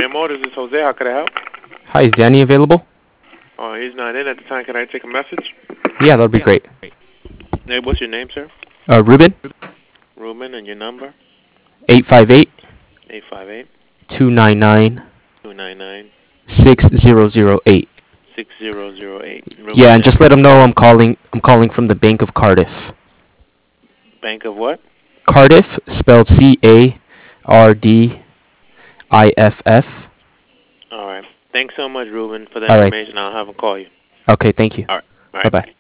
Motors. This is Jose. How can I help? Hi, is Danny available? Oh, he's not in at the time. Can I take a message? Yeah, that'd be great. Hey, what's your name, sir? Ruben, Ruben, and your number? 858 858 299 299 6008. 6008. Yeah, Ruben, and just let him know I'm calling. I'm calling from the Bank of Cardiff. Bank of what? Cardiff, spelled CARDIFF. All right. Thanks so much, Ruben, for the All right. information. I'll have him call you. Okay, thank you. All right. All Bye right. bye. Bye.